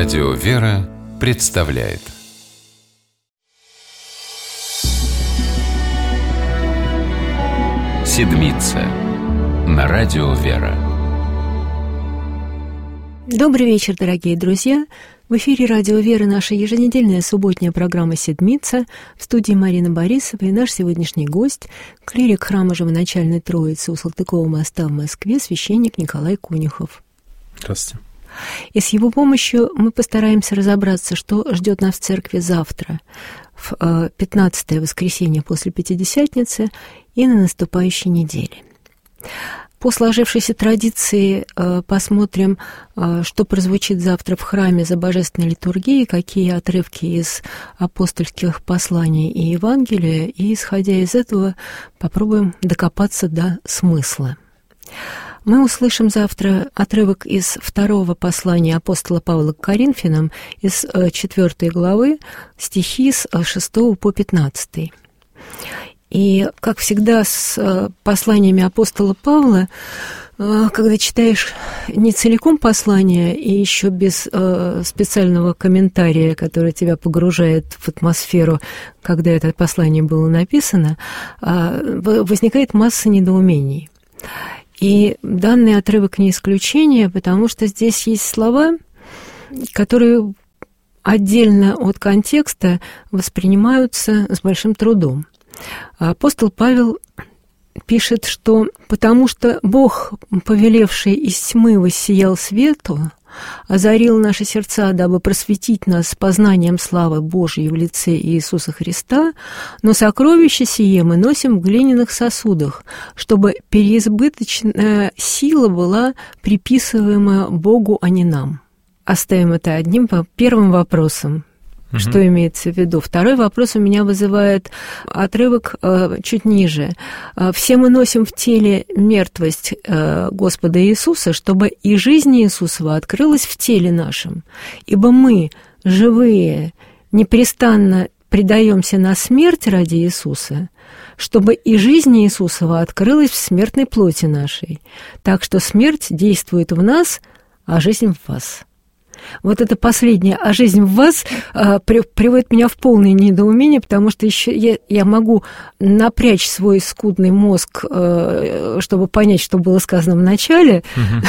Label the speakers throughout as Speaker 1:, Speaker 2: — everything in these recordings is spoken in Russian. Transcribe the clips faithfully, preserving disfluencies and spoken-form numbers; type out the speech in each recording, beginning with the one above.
Speaker 1: Радио «Вера» представляет «Седмица» на Радио «Вера».
Speaker 2: Добрый вечер, дорогие друзья! В эфире Радио «Вера» наша еженедельная субботняя программа «Седмица». В студии Марина Борисова и наш сегодняшний гость — клирик храма Живоначальной Троицы у Салтыкова моста в Москве, священник Николай Конюхов.
Speaker 3: Здравствуйте.
Speaker 2: И с его помощью мы постараемся разобраться, что ждет нас в церкви завтра, в пятнадцатое воскресенье после Пятидесятницы и на наступающей неделе. По сложившейся традиции посмотрим, что прозвучит завтра в храме за божественной литургией, какие отрывки из апостольских посланий и Евангелия, и, исходя из этого, попробуем докопаться до смысла. Мы услышим завтра отрывок из второго послания апостола Павла к Коринфянам, из четвёртой главы, стихи с шестого по пятнадцатый. И, как всегда, с посланиями апостола Павла, когда читаешь не целиком послание и еще без специального комментария, который тебя погружает в атмосферу, когда это послание было написано, возникает масса недоумений. И данный отрывок не исключение, потому что здесь есть слова, которые отдельно от контекста воспринимаются с большим трудом. Апостол Павел пишет, что «потому что Бог, повелевший из тьмы, воссиял свету, озарил наши сердца, дабы просветить нас с познанием славы Божией в лице Иисуса Христа, но сокровище сие мы носим в глиняных сосудах, чтобы переизбыточная сила была приписываема Богу, а не нам». Оставим это одним первым вопросом. Угу. Что имеется в виду? Второй вопрос у меня вызывает отрывок э, чуть ниже. «Все мы носим в теле мертвость э, Господа Иисуса, чтобы и жизнь Иисусова открылась в теле нашем. Ибо мы, живые, непрестанно предаемся на смерть ради Иисуса, чтобы и жизнь Иисусова открылась в смертной плоти нашей. Так что смерть действует в нас, а жизнь в вас». Вот это последнее, а жизнь в вас, а, при, приводит меня в полное недоумение, потому что еще я, я могу напрячь свой скудный мозг, а, чтобы понять, что было сказано в начале.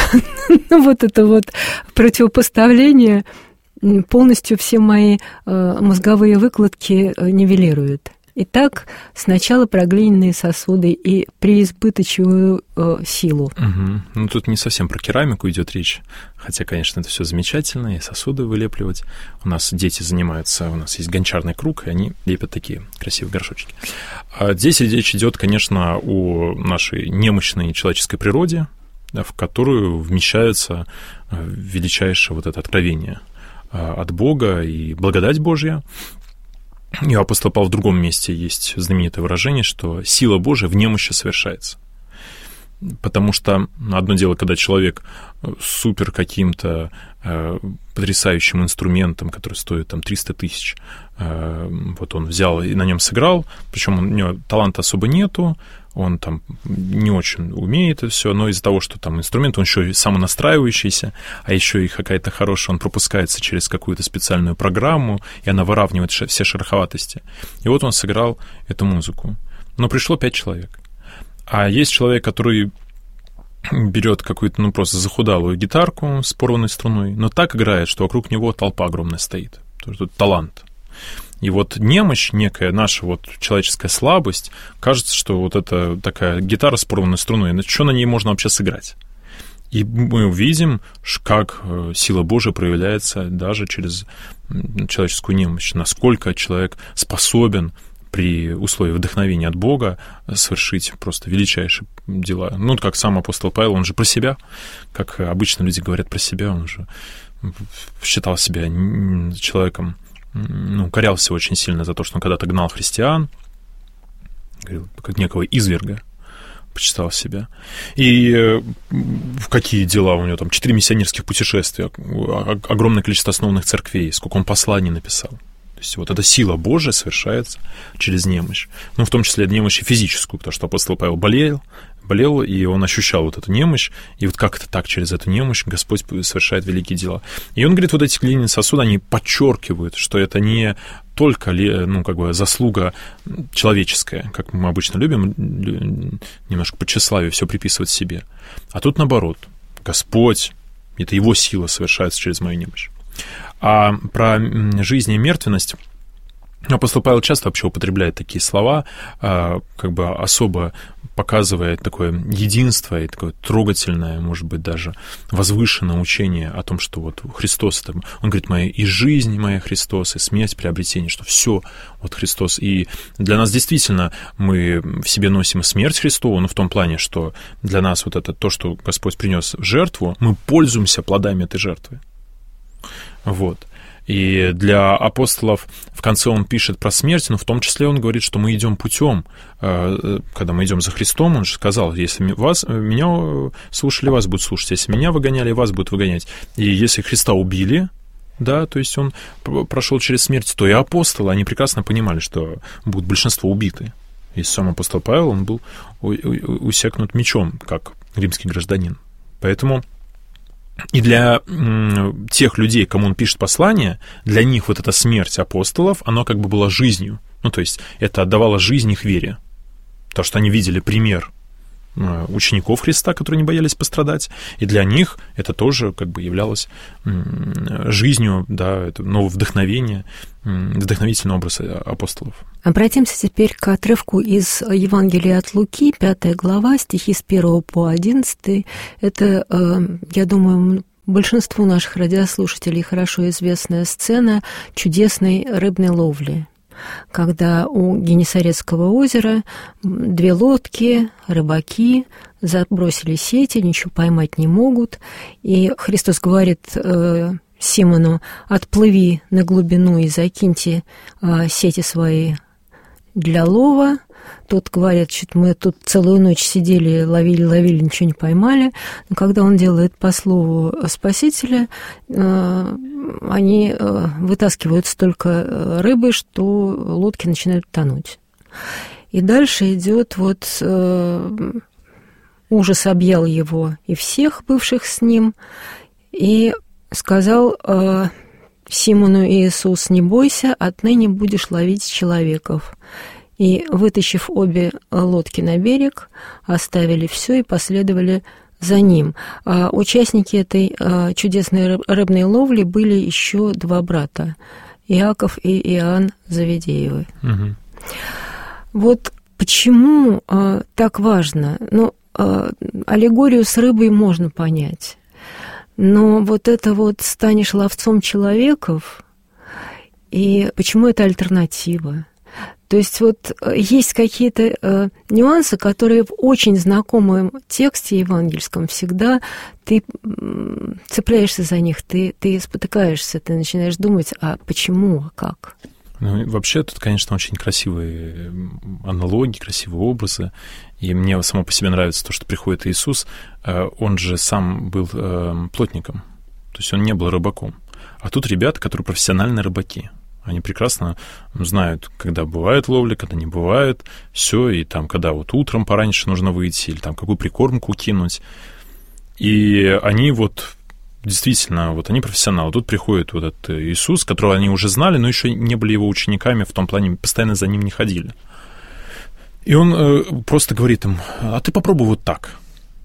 Speaker 2: Но вот это вот противопоставление полностью все мои а, мозговые выкладки нивелирует. Итак, сначала про глиняные сосуды и преизбыточную э, силу.
Speaker 3: Угу. Ну, тут не совсем про керамику идет речь, хотя, конечно, это все замечательно, и сосуды вылепливать. У нас дети занимаются, у нас есть гончарный круг, и они лепят такие красивые горшочки. А здесь речь идет, конечно, о нашей немощной человеческой природе, да, в которую вмещается величайшее вот это откровение от Бога и благодать Божья. И у апостола Павла в другом месте есть знаменитое выражение, что сила Божия в немощи совершается. Потому что одно дело, когда человек супер каким-то э, потрясающим инструментом, который стоит там триста тысяч, э, вот он взял и на нем сыграл, причем у него таланта особо нету, он там не очень умеет это все, но из-за того, что там инструмент, он еще и самонастраивающийся, а еще и какая-то хорошая, он пропускается через какую-то специальную программу, и она выравнивает все шероховатости. И вот он сыграл эту музыку. Но пришло пять человек. А есть человек, который берет какую-то, ну, просто захудалую гитарку с порванной струной, но так играет, что вокруг него толпа огромная стоит. То есть тут талант. И вот немощь, некая наша вот человеческая слабость, кажется, что вот это такая гитара с порванной струной, что на ней можно вообще сыграть? И мы увидим, как сила Божия проявляется даже через человеческую немощь, насколько человек способен при условии вдохновения от Бога совершить просто величайшие дела. Ну, как сам апостол Павел, он же про себя, как обычно люди говорят про себя, он же считал себя человеком, ну, корялся очень сильно за то, что он когда-то гнал христиан, говорил, как некого изверга, почитал себя. И в какие дела у него там? Четыре миссионерских путешествия, огромное количество основных церквей, сколько он посланий написал. То есть вот эта сила Божия совершается через немощь. Ну, в том числе немощь и физическую, потому что апостол Павел болел, болел, и он ощущал вот эту немощь, и вот как-то так через эту немощь Господь совершает великие дела. И он говорит, вот эти глиняные сосуды, они подчеркивают, что это не только, ну, как бы заслуга человеческая, как мы обычно любим, немножко по тщеславию все приписывать себе, а тут наоборот, Господь, это Его сила совершается через мою немощь. А про жизнь и мертвенность апостол Павел часто вообще употребляет такие слова, как бы особо показывая такое единство и такое трогательное, может быть, даже возвышенное учение о том, что вот Христос, это, он говорит, моя и жизнь моя Христос, и смерть, приобретение, что все вот Христос. И для нас действительно мы в себе носим смерть Христову, но в том плане, что для нас вот это то, что Господь принес в жертву, мы пользуемся плодами этой жертвы. Вот. И для апостолов в конце он пишет про смерть, но в том числе он говорит, что мы идем путем, когда мы идем за Христом, он же сказал, если вас, меня слушали, вас будут слушать, если меня выгоняли, вас будут выгонять. И если Христа убили, да, то есть он прошел через смерть, то и апостолы, они прекрасно понимали, что будут большинство убиты. И сам апостол Павел, он был усекнут мечом, как римский гражданин. Поэтому и для м, тех людей, кому он пишет послание, для них вот эта смерть апостолов, она как бы была жизнью. Ну, то есть это отдавало жизнь их вере. Потому что они видели пример учеников Христа, которые не боялись пострадать, и для них это тоже как бы являлось жизнью, да, это новое вдохновение, вдохновительный образ апостолов.
Speaker 2: Обратимся теперь к отрывку из Евангелия от Луки, пятая глава, стихи с первого по одиннадцатый. Это, я думаю, большинству наших радиослушателей хорошо известная сцена чудесной рыбной ловли, когда у Генесарецкого озера две лодки, рыбаки забросили сети, ничего поймать не могут, и Христос говорит э, Симону: «Отплыви на глубину и закиньте э, сети свои для лова». Тот говорит, что мы тут целую ночь сидели, ловили, ловили, ничего не поймали. Но когда он делает по слову Спасителя, э, они э, вытаскивают столько рыбы, что лодки начинают тонуть. И дальше идет вот э, ужас объял его и всех бывших с ним, и сказал э, Симону Иисус: «Не бойся, отныне будешь ловить человеков». И, вытащив обе лодки на берег, оставили все и последовали за ним. А участники этой а, чудесной рыбной ловли были еще два брата, Иаков и Иоанн Завидеевы. Угу. Вот почему а, так важно? Ну, а, аллегорию с рыбой можно понять, но вот это вот «станешь ловцом человеков», и почему это альтернатива? То есть вот есть какие-то э, нюансы, которые в очень знакомом тексте евангельском всегда ты э, цепляешься за них, ты, ты спотыкаешься, ты начинаешь думать, а почему, а как?
Speaker 3: Ну, вообще, тут, конечно, очень красивые аналогии, красивые образы, и мне само по себе нравится то, что приходит Иисус, э, он же сам был э, плотником, то есть он не был рыбаком, а тут ребята, которые профессиональные рыбаки. Они прекрасно знают, когда бывает ловля, когда не бывает, все, и там, когда вот утром пораньше нужно выйти, или там какую прикормку кинуть. И они вот действительно, вот они профессионалы. Тут приходит вот этот Иисус, которого они уже знали, но еще не были его учениками, в том плане постоянно за ним не ходили. И он э, просто говорит им: а ты попробуй вот так.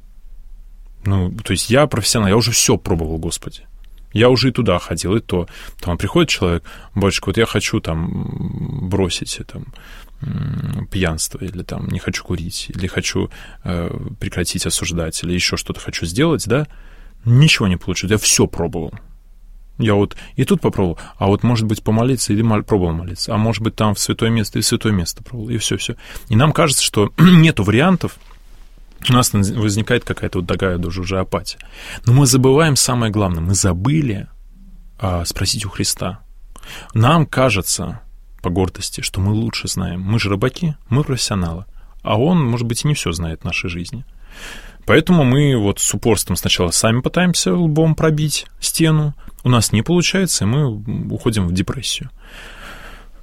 Speaker 3: Ну, то есть я профессионал, я уже все пробовал, Господи. Я уже и туда ходил, и то. Там приходит человек: батюшка, вот я хочу там бросить там, пьянство, или там не хочу курить, или хочу э, прекратить осуждать, или еще что-то хочу сделать, да? Ничего не получилось, я все пробовал. Я вот и тут попробовал, а вот, может быть, помолиться, или мол, пробовал молиться, а может быть, там в святое место, и в святое место пробовал, и все-все. И нам кажется, что нету вариантов, у нас возникает какая-то вот такая даже уже апатия. Но мы забываем самое главное. Мы забыли а, спросить у Христа. Нам кажется, по гордости, что мы лучше знаем. Мы же рыбаки, мы профессионалы. А он, может быть, и не все знает в нашей жизни. Поэтому мы вот с упорством сначала сами пытаемся лбом пробить стену. У нас не получается, и мы уходим в депрессию.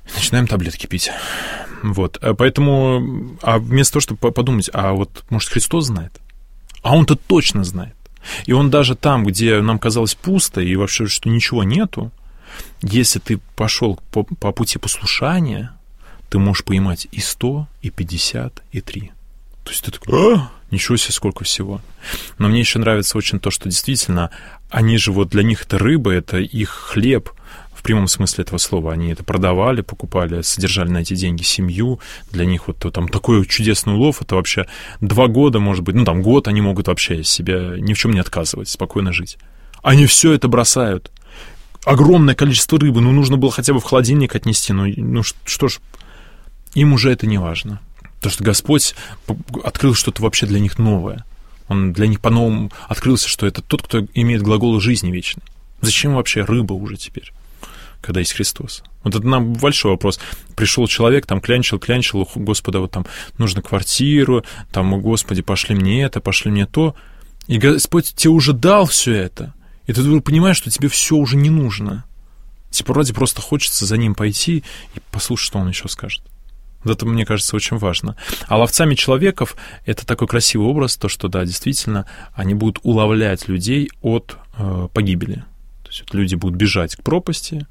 Speaker 3: начинаем таблетки пить. Вот, поэтому, а вместо того, чтобы подумать, а вот, может, Христос знает? А Он-то точно знает. И Он даже там, где нам казалось пусто и вообще, что ничего нету, если ты пошел по, по пути послушания, ты можешь поймать и сто, и пятьдесят, и три. То есть ты такой, а, ничего себе, сколько всего. Но мне еще нравится очень то, что действительно, они же вот для них это рыба, это их хлеб, в прямом смысле этого слова. Они это продавали, покупали, содержали на эти деньги семью. Для них вот там такой чудесный улов, это вообще два года, может быть, ну там год они могут вообще себе ни в чем не отказывать, спокойно жить. Они все это бросают. Огромное количество рыбы, ну нужно было хотя бы в холодильник отнести, ну, ну что ж, им уже это не важно. Потому что Господь открыл что-то вообще для них новое. Он для них по-новому открылся, что это тот, кто имеет глагол жизни вечной. Зачем вообще рыба уже теперь, когда есть Христос? Вот это нам большой вопрос. Пришел человек, там клянчил, клянчил, Господа, вот там нужно квартиру, там, Господи, пошли мне это, пошли мне то. И Господь тебе уже дал все это. И ты понимаешь, что тебе все уже не нужно. Типа вроде просто хочется за ним пойти и послушать, что он еще скажет. Вот это, мне кажется, очень важно. А ловцами человеков — это такой красивый образ, то, что, да, действительно, они будут уловлять людей от э, погибели. То есть вот люди будут бежать к пропасти,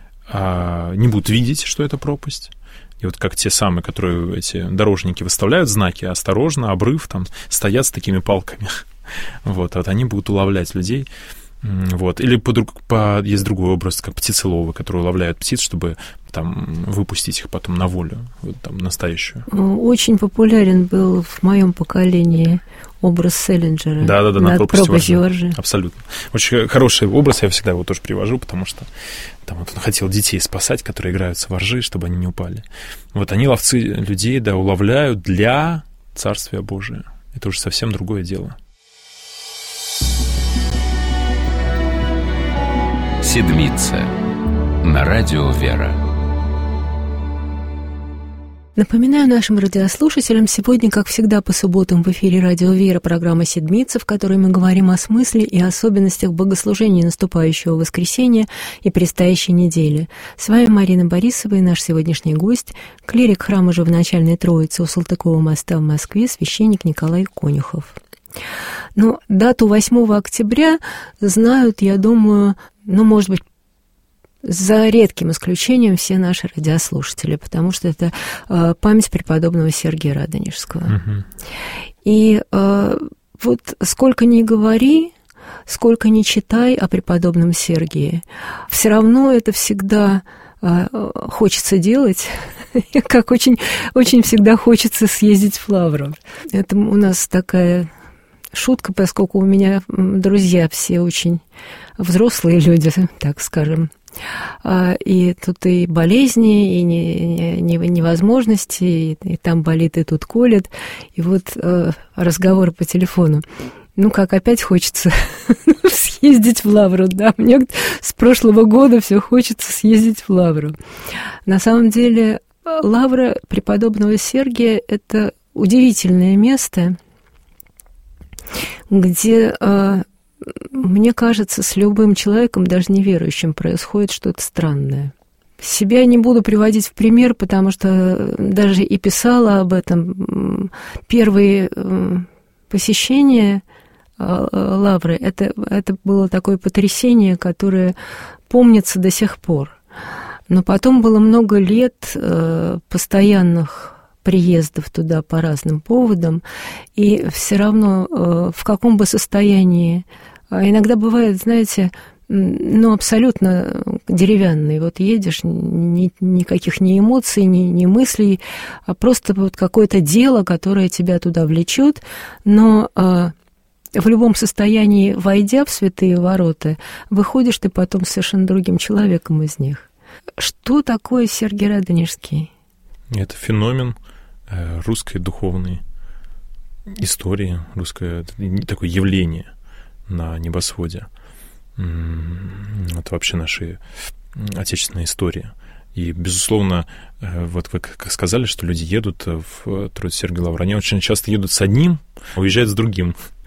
Speaker 3: э, не будут видеть, что это пропасть. И вот как те самые, которые эти дорожники выставляют знаки, осторожно, обрыв, там, стоят с такими палками. Вот, а вот они будут уловлять людей. Вот. Или по, по, есть другой образ, как птицеловы, которые ловляют птиц, чтобы там выпустить их потом на волю, вот, там, настоящую. Очень
Speaker 2: популярен был в моем поколении образ Селлинджера.
Speaker 3: Да-да-да,
Speaker 2: над пропастью Воржи.
Speaker 3: Абсолютно. Очень хороший образ, я всегда его тоже привожу, потому что там вот он хотел детей спасать, которые играются во ржи, чтобы они не упали. Вот они, ловцы людей, да, уловляют для Царствия Божия. Это уже совсем другое дело.
Speaker 1: Седмица на радио «Вера».
Speaker 2: Напоминаю нашим радиослушателям, сегодня, как всегда, по субботам в эфире радио «Вера» программа «Седмица», в которой мы говорим о смысле и особенностях богослужения наступающего воскресенья и предстоящей недели. С вами Марина Борисова и наш сегодняшний гость, клирик храма Живоначальной Троицы у Салтыкова моста в Москве, священник Николай Конюхов. Ну, дату восьмого октября знают, я думаю, ну, может быть, за редким исключением все наши радиослушатели, потому что это э, память преподобного Сергия Радонежского. Uh-huh. И э, вот сколько ни говори, сколько ни читай о преподобном Сергии, все равно это всегда э, хочется делать, как очень, очень всегда хочется съездить в Лавру. Это у нас такая шутка, поскольку у меня друзья все очень взрослые люди, так скажем. И тут и болезни, и невозможности, и, и там болит, и тут колет. И вот э, разговор по телефону. Ну, как опять хочется съездить в Лавру, да. Мне с прошлого года все хочется съездить в Лавру. На самом деле, Лавра преподобного Сергия – это удивительное место, где... Э, мне кажется, с любым человеком, даже неверующим, происходит что-то странное. Себя не буду приводить в пример, потому что даже и писала об этом. Первые посещения Лавры, это, это было такое потрясение, которое помнится до сих пор. Но потом было много лет постоянных приездов туда по разным поводам, и все равно в каком бы состоянии, иногда бывает, знаете, ну, абсолютно деревянный, вот едешь, ни, никаких ни эмоций, ни, ни мыслей, а просто вот какое-то дело, которое тебя туда влечет, но в любом состоянии, войдя в святые ворота, выходишь ты потом совершенно другим человеком из них. Что такое Сергий Радонежский?
Speaker 3: Это феномен русской духовной истории, русское такое явление на небосводе. Это вообще наши отечественная история. И, безусловно, вот вы как сказали, что люди едут в Троицу Сергия Лавру, они очень часто едут с одним, уезжают с другим.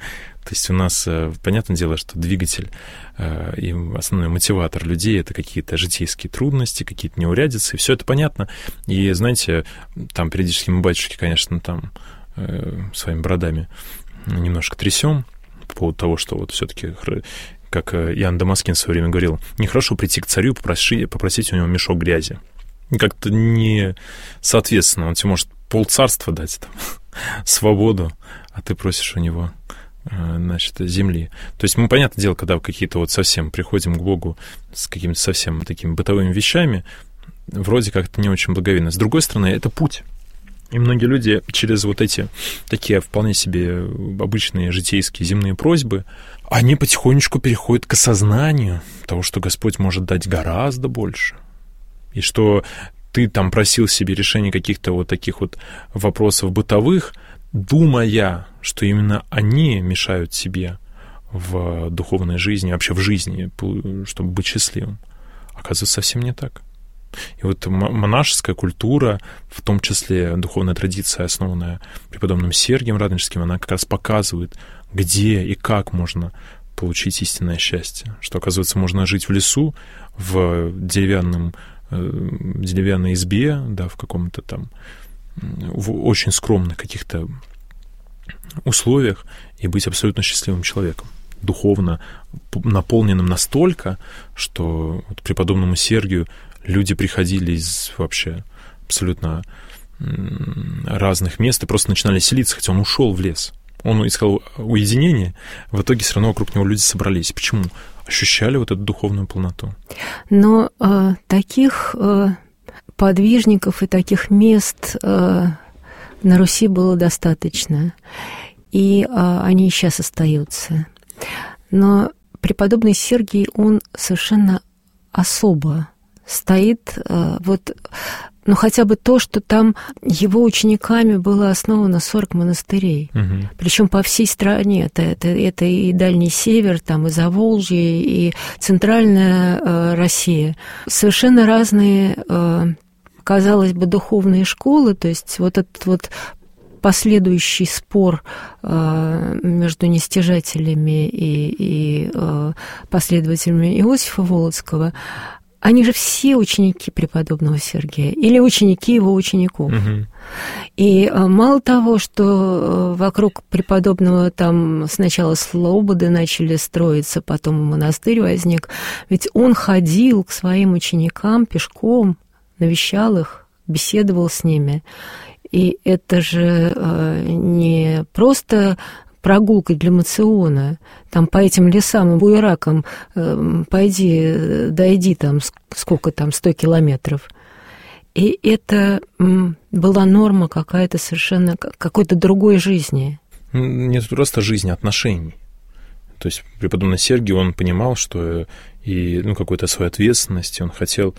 Speaker 3: То есть у нас, понятное дело, что двигатель и основной мотиватор людей — это какие-то житейские трудности, какие-то неурядицы, и все это понятно. И, знаете, там периодически мы, батюшки, конечно, там своими бородами немножко трясем по поводу того, что вот все-таки, как Иоанн Дамаскин в свое время говорил, нехорошо прийти к царю и попросить, попросить у него мешок грязи. Как-то не соответственно. Он тебе может полцарства дать, там, свободу, а ты просишь у него, значит, земли. То есть мы, понятное дело, когда какие-то вот совсем приходим к Богу с какими-то совсем такими бытовыми вещами, вроде как это не очень благовидно. С другой стороны, это путь. И многие люди через вот эти такие вполне себе обычные житейские земные просьбы, они потихонечку переходят к осознанию того, что Господь может дать гораздо больше. И что ты там просил себе решения каких-то вот таких вот вопросов бытовых, думая, что именно они мешают тебе в духовной жизни, вообще в жизни, чтобы быть счастливым. Оказывается, совсем не так. И вот монашеская культура, в том числе духовная традиция, основанная преподобным Сергием Радонежским, она как раз показывает, где и как можно получить истинное счастье. Что, оказывается, можно жить в лесу, в деревянном, в деревянной избе, да, в каком-то там, в очень скромных каких-то условиях и быть абсолютно счастливым человеком, духовно наполненным настолько, что вот преподобному Сергию люди приходили из вообще абсолютно разных мест и просто начинали селиться, хотя он ушел в лес. Он искал уединение, в итоге все равно вокруг него люди собрались. Почему? Ощущали вот эту духовную полноту.
Speaker 2: Но э, таких э, подвижников и таких мест э, на Руси было достаточно, и э, они и сейчас остаются. Но преподобный Сергий, он совершенно особо стоит, э, вот, ну, хотя бы то, что там его учениками было основано сорок монастырей, угу. Причем по всей стране. Это, это, это и Дальний Север, там, и Заволжье, и Центральная э, Россия. Совершенно разные, э, казалось бы, духовные школы, то есть вот этот вот последующий спор э, между нестяжателями и, и э, последователями Иосифа Волоцкого, они же все ученики преподобного Сергия или ученики его учеников. Угу. И мало того, что вокруг преподобного там сначала слободы начали строиться, потом монастырь возник, ведь он ходил к своим ученикам пешком, навещал их, беседовал с ними. И это же не просто прогулкой для моциона, там по этим лесам и буеракам э, пойди, дойди там, сколько там, сто километров. И это м, была норма какая-то совершенно, какой-то другой жизни.
Speaker 3: Не просто жизни, отношений. То есть преподобный Сергий, он понимал, что и ну, какой-то своей ответственности, он хотел,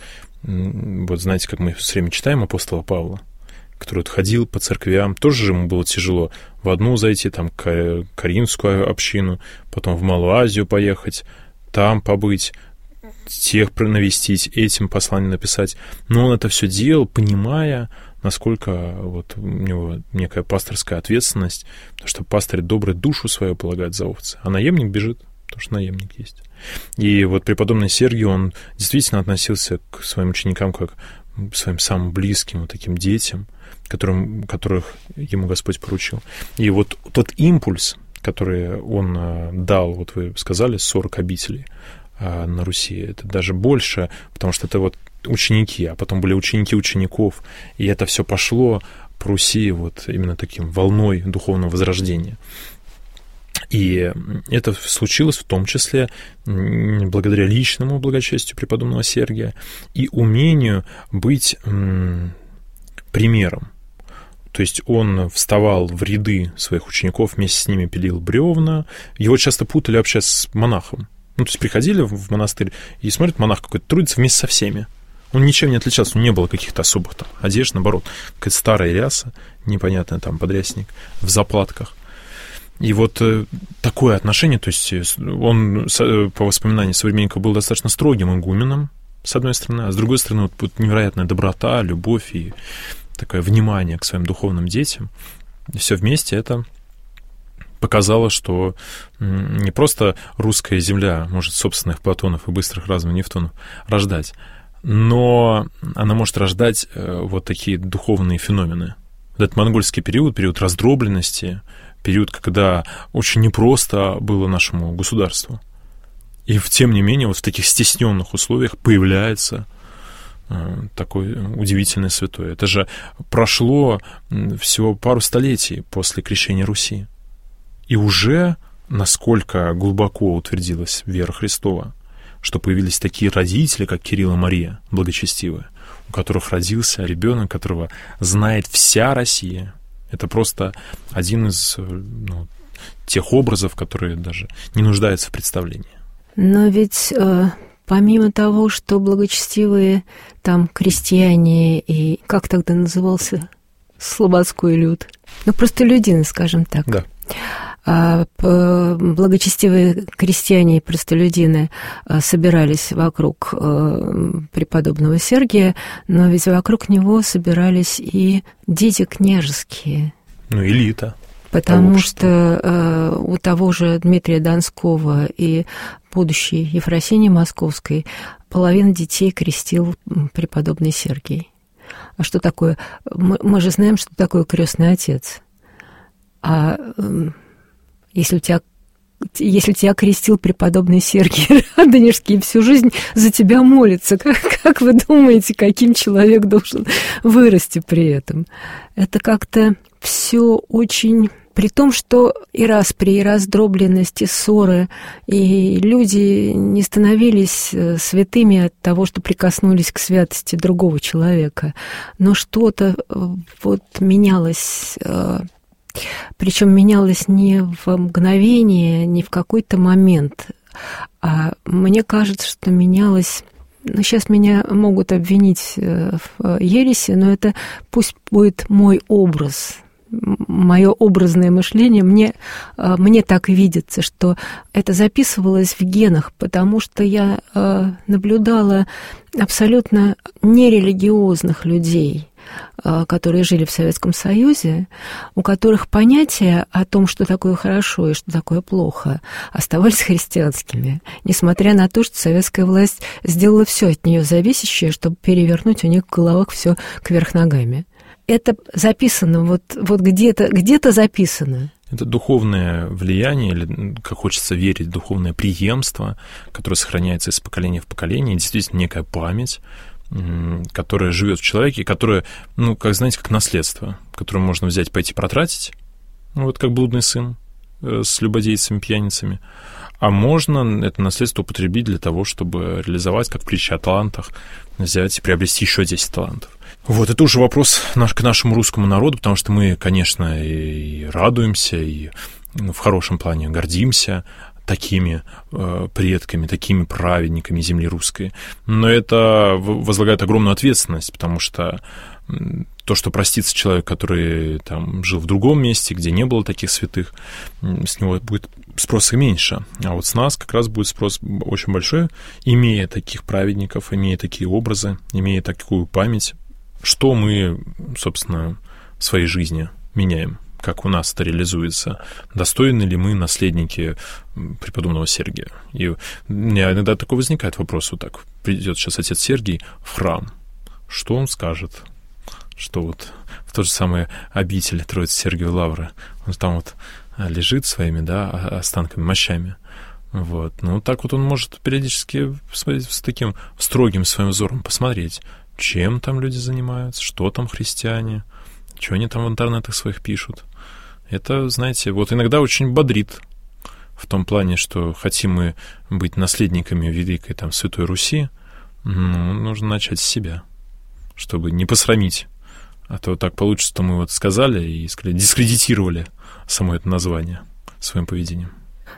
Speaker 3: вот знаете, как мы все время читаем апостола Павла, который вот ходил по церквям, тоже же ему было тяжело в одну зайти, там, к Коринфскую общину, потом в Малую Азию поехать, там побыть, тех навестить, этим послание написать. Но он это все делал, понимая, насколько вот у него некая пасторская ответственность, потому что пастырь добрый душу свою полагает за овцы, а наемник бежит, потому что наемник есть. И вот преподобный Сергий, он действительно относился к своим ученикам как к своим самым близким вот таким детям, которым, которых ему Господь поручил. И вот тот импульс, который он дал, вот вы сказали, сорок обителей на Руси, это даже больше, потому что это вот ученики, а потом были ученики учеников, и это все пошло по Руси вот именно таким волной духовного возрождения. И это случилось в том числе благодаря личному благочестию преподобного Сергия и умению быть м, примером. То есть он вставал в ряды своих учеников, вместе с ними пилил бревна. Его часто путали вообще с монахом. Ну, то есть приходили в монастырь и смотрят, монах какой-то трудится вместе со всеми. Он ничем не отличался, у него не было каких-то особых там одежд, наоборот, какая-то старая ряса, непонятная там подрясник, в заплатках. И вот такое отношение, то есть он, по воспоминаниям современников, был достаточно строгим игуменом, с одной стороны, а с другой стороны, вот, вот невероятная доброта, любовь и такое внимание к своим духовным детям. И все вместе это показала, что не просто русская земля может собственных Платонов и быстрых разумов Нефтунов рождать, но она может рождать вот такие духовные феномены. Этот монгольский период, период раздробленности, период, когда очень непросто было нашему государству. И тем не менее, вот в таких стесненных условиях появляется такой удивительный святой. Это же прошло всего пару столетий после крещения Руси. И уже насколько глубоко утвердилась вера Христова, что появились такие родители, как Кирилл и Мария, благочестивые, у которых родился ребенок, которого знает вся Россия. Это просто один из ну, тех образов, которые даже не нуждаются в представлении.
Speaker 2: Но ведь э, помимо того, что благочестивые там крестьяне и как тогда назывался слободской люд, ну простолюдины, скажем так.
Speaker 3: Да.
Speaker 2: А благочестивые крестьяне и простолюдины собирались вокруг преподобного Сергия, но ведь вокруг него собирались и дети княжеские.
Speaker 3: Ну, элита.
Speaker 2: Потому что э, у того же Дмитрия Донского и будущей Ефросинии Московской половина детей крестил преподобный Сергий. А что такое? Мы, мы же знаем, что такое крестный отец. А э, если у тебя, если тебя крестил преподобный Сергий Радонежский и всю жизнь за тебя молится, как, как вы думаете, каким человек должен вырасти при этом? Это как-то все очень... При том, что и распри, и раздробленность, и ссоры, и люди не становились святыми от того, что прикоснулись к святости другого человека. Но что-то вот менялось, причем менялось не в мгновение, не в какой-то момент, а мне кажется, что менялось... Ну, сейчас меня могут обвинить в ереси, но это пусть будет мой образ, мое образное мышление. Мне, мне так видится, что это записывалось в генах, потому что я наблюдала абсолютно нерелигиозных людей, которые жили в Советском Союзе, у которых понятия о том, что такое хорошо и что такое плохо, оставались христианскими, несмотря на то, что советская власть сделала все от нее зависящее, чтобы перевернуть у них в головах все кверх ногами. Это записано, вот, вот где-то, где-то записано.
Speaker 3: Это духовное влияние, или, как хочется верить, духовное преемство, которое сохраняется из поколения в поколение, действительно некая память, которая живет в человеке, которая, ну, как, знаете, как наследство, которое можно взять, пойти протратить, ну, вот как блудный сын с любодейцами, пьяницами, а можно это наследство употребить для того, чтобы реализовать, как в притче о талантах, взять и приобрести еще десять талантов. Вот, это уже вопрос наш, к нашему русскому народу, потому что мы, конечно, и радуемся, и ну, в хорошем плане гордимся такими э, предками, такими праведниками земли русской. Но это возлагает огромную ответственность, потому что то, что простится человек, который там жил в другом месте, где не было таких святых, с него будет спроса меньше. А вот с нас как раз будет спрос очень большой, имея таких праведников, имея такие образы, имея такую память, что мы, собственно, в своей жизни меняем, как у нас это реализуется, достойны ли мы наследники преподобного Сергия. И у меня иногда такой возникает вопрос, вот так, придет сейчас отец Сергий в храм, что он скажет? Что вот в то же самое обитель Троицы Сергиевой Лавры, он там вот лежит своими, да, останками, мощами. Вот. Ну, так вот он может периодически с таким строгим своим взором посмотреть, чем там люди занимаются, что там христиане, что они там в интернетах своих пишут. Это, знаете, вот иногда очень бодрит в том плане, что хотим мы быть наследниками великой там Святой Руси, ну, нужно начать с себя, чтобы не посрамить. А то так получится, что мы вот сказали и сказали, дискредитировали само это название своим поведением.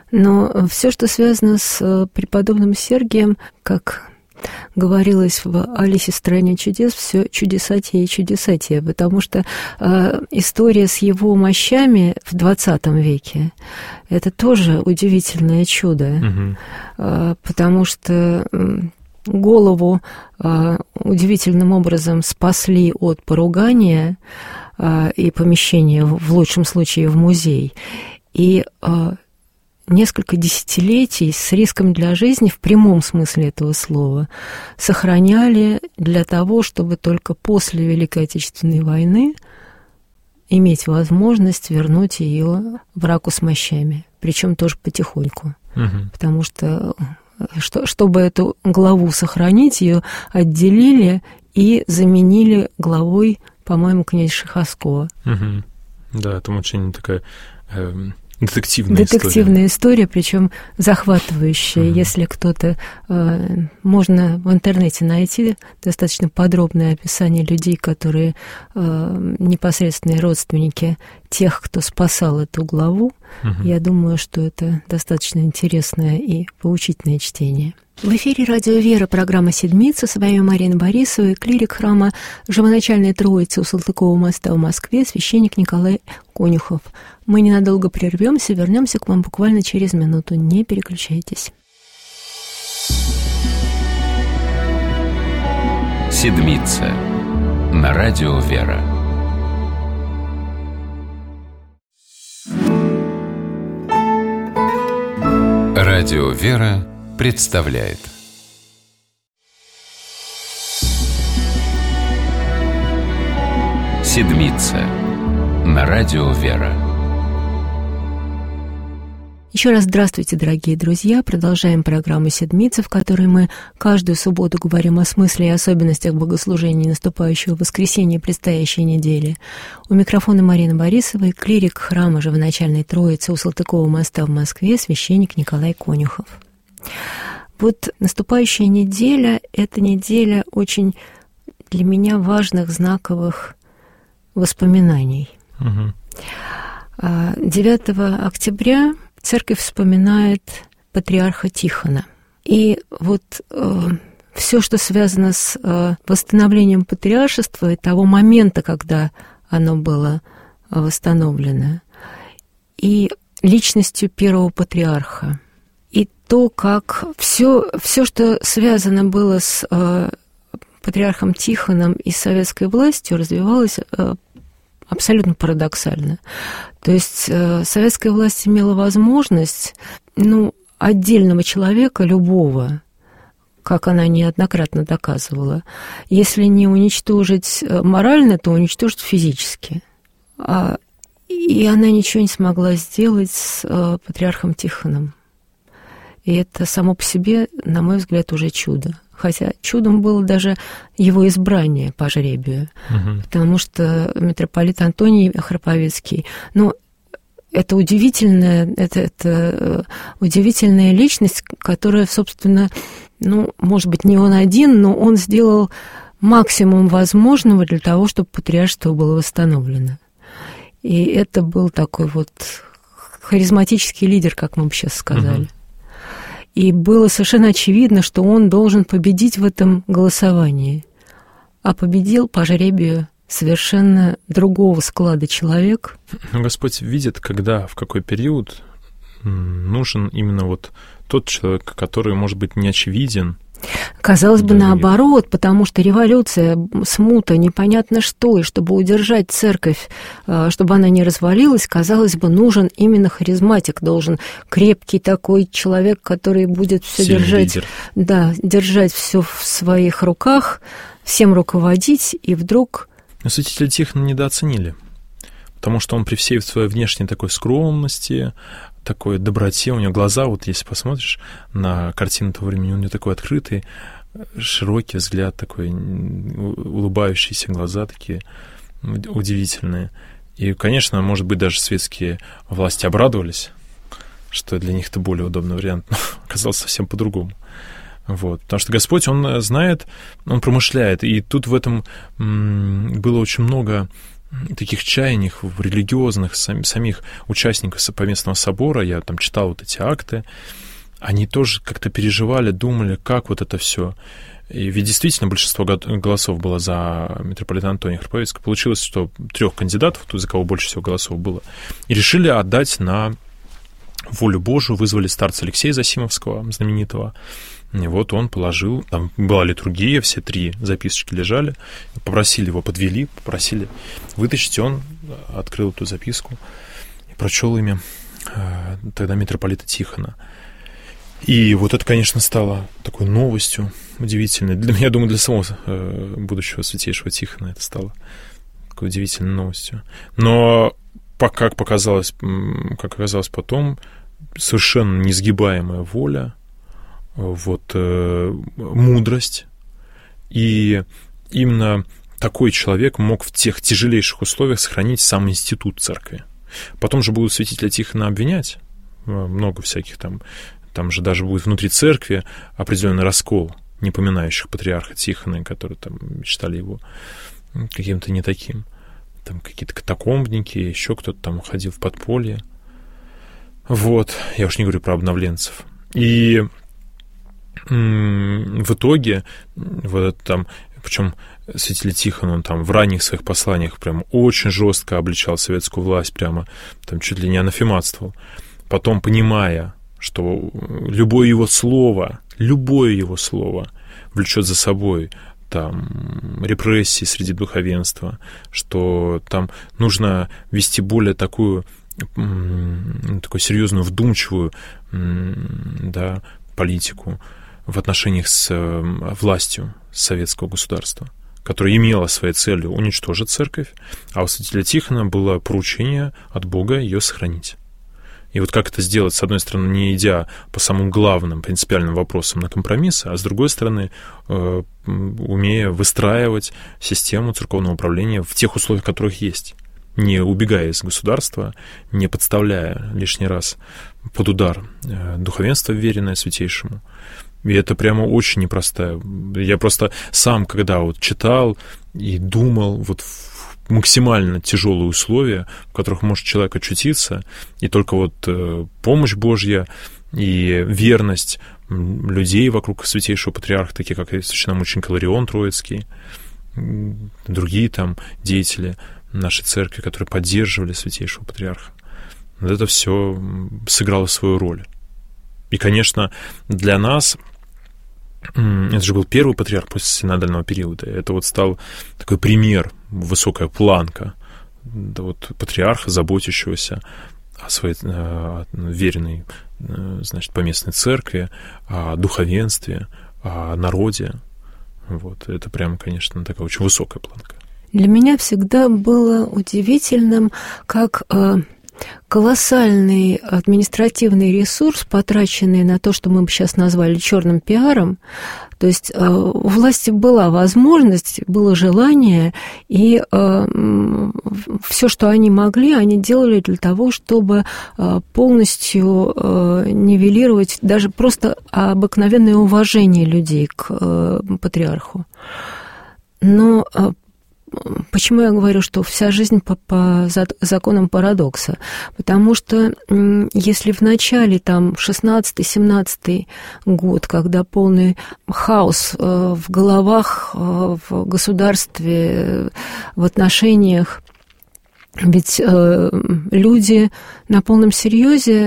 Speaker 2: Но все, что связано с преподобным Сергием, как говорилось в «Алисе в стране чудес», все чудесатие и чудесатие, потому что э, история с его мощами в двадцатом веке – это тоже удивительное чудо, угу. э, потому что э, голову э, удивительным образом спасли от поругания э, и помещения, в лучшем случае, в музей. и э, несколько десятилетий с риском для жизни в прямом смысле этого слова сохраняли для того, чтобы только после Великой Отечественной войны иметь возможность вернуть ее в раку с мощами, причем тоже потихоньку, угу. потому что, что чтобы эту главу сохранить, ее отделили и заменили главой, по-моему, князя Шаховского.
Speaker 3: Угу. Да, там очень такая э, детективная,
Speaker 2: детективная история,
Speaker 3: история
Speaker 2: причем захватывающая. Угу. Если кто-то... Э, можно в интернете найти достаточно подробное описание людей, которые э, непосредственные родственники тех, кто спасал эту главу. Угу. Я думаю, что это достаточно интересное и поучительное чтение. В эфире «Радио Вера», программа «Седмица». С вами Марина Борисова и клирик храма Живоначальной Троицы у Салтыкова моста в Москве, священник Николай Конюхов. Мы ненадолго прервемся, вернемся к вам буквально через минуту. Не переключайтесь.
Speaker 1: «Седмица» на «Радио Вера». «Радио Вера» представляет «Седмица» на «Радио Вера».
Speaker 2: Еще раз здравствуйте, дорогие друзья. Продолжаем программу «Седмица», в которой мы каждую субботу говорим о смысле и особенностях богослужения наступающего воскресенья и предстоящей недели. У микрофона Марина Борисова и клирик храма Живоначальной Троицы у Салтыкова моста в Москве, священник Николай Конюхов. Вот наступающая неделя – это неделя очень для меня важных, знаковых воспоминаний. Угу. девятого октября церковь вспоминает патриарха Тихона. И вот э, все, что связано с э, восстановлением патриаршества и того момента, когда оно было восстановлено, и личностью первого патриарха, и то, как все, все что связано было с э, патриархом Тихоном и советской властью, развивалось э, абсолютно парадоксально. То есть э, советская власть имела возможность, ну, отдельного человека, любого, как она неоднократно доказывала, если не уничтожить морально, то уничтожить физически. А, и она ничего не смогла сделать с э, патриархом Тихоном. И это само по себе, на мой взгляд, уже чудо. Хотя чудом было даже его избрание по жребию, угу. потому что митрополит Антоний Храповицкий, ну, это удивительная, это, это удивительная личность, которая, собственно, ну, может быть, не он один, но он сделал максимум возможного для того, чтобы патриаршество было восстановлено. И это был такой вот харизматический лидер, как мы бы сейчас сказали. Угу. И было совершенно очевидно, что он должен победить в этом голосовании. А победил по жребию совершенно другого склада человек.
Speaker 3: Но Господь видит, когда, в какой период нужен именно вот тот человек, который, может быть, не очевиден.
Speaker 2: Казалось бы, наоборот, потому что революция, смута, непонятно что, и чтобы удержать церковь, чтобы она не развалилась, казалось бы, нужен именно харизматик, должен крепкий такой человек, который будет все держать, лидер. Да, держать все в своих руках, всем руководить, и вдруг...
Speaker 3: Но святителя Тихона недооценили, потому что он при всей своей внешней такой скромности, такой доброте, у него глаза, вот если посмотришь на картину того времени, у него такой открытый, широкий взгляд, такой улыбающиеся глаза такие удивительные. И, конечно, может быть, даже светские власти обрадовались, что для них это более удобный вариант, но оказалось совсем по-другому. Вот. Потому что Господь, Он знает, Он промышляет, и тут в этом было очень много таких чаяний в религиозных сам, самих участников Поместного собора, я там читал вот эти акты, они тоже как-то переживали, думали, как вот это все. И ведь действительно большинство голосов было за митрополита Антония Храповицкого. Получилось, что трех кандидатов, за кого больше всего голосов было, и решили отдать на волю Божию, вызвали старца Алексея Засимовского, знаменитого. И вот он положил, там была литургия, все три записочки лежали, попросили его, подвели, попросили вытащить, он открыл эту записку и прочел имя тогда митрополита Тихона. И вот это, конечно, стало такой новостью удивительной. Для меня, я думаю, для самого будущего святейшего Тихона это стало такой удивительной новостью. Но, как показалось, как оказалось потом, совершенно несгибаемая воля, вот, э, мудрость. И именно такой человек мог в тех тяжелейших условиях сохранить сам институт церкви. Потом же будут святителя Тихона обвинять, много всяких там, там же даже будет внутри церкви определенный раскол не поминающих патриарха Тихона, которые там считали его каким-то не таким. Там какие-то катакомбники, еще кто-то там ходил в подполье. Вот, я уж не говорю про обновленцев. И м- в итоге, вот там, причем святитель Тихон, он там в ранних своих посланиях прям очень жестко обличал советскую власть, прямо там чуть ли не анафематствовал. Потом, понимая, что любое его слово, любое его слово влечет за собой там репрессии среди духовенства, что там нужно вести более такую, такую серьезную, вдумчивую, да, политику в отношениях с властью советского государства, которая имела своей целью уничтожить церковь, а у святителя Тихона было поручение от Бога ее сохранить. И вот как это сделать, с одной стороны, не идя по самым главным принципиальным вопросам на компромиссы, а с другой стороны, э, умея выстраивать систему церковного управления в тех условиях, в которых есть, не убегая из государства, не подставляя лишний раз под удар э, духовенство, веренное святейшему. И это прямо очень непростая. Я просто сам, когда вот читал и думал вот в максимально тяжелые условия, в которых может человек очутиться, и только вот э, помощь Божья и верность людей вокруг святейшего патриарха, такие как священномученик Иларион Троицкий, другие там деятели нашей церкви, которые поддерживали святейшего патриарха. Вот это все сыграло свою роль. И, конечно, для нас это же был первый патриарх после синодального периода. Это вот стал такой пример, высокая планка, да, вот патриарха, заботящегося о своей о веренной, значит, поместной церкви, о духовенстве, о народе. Вот. Это прямо, конечно, такая очень высокая планка.
Speaker 2: Для меня всегда было удивительным, как колоссальный административный ресурс, потраченный на то, что мы бы сейчас назвали черным пиаром. То есть у власти была возможность, было желание, и все, что они могли, они делали для того, чтобы полностью нивелировать даже просто обыкновенное уважение людей к патриарху. Но почему я говорю, что вся жизнь по, по законам парадокса? Потому что если в начале, там, шестнадцатый-семнадцатый год, когда полный хаос в головах, в государстве, в отношениях, ведь люди на полном серьезе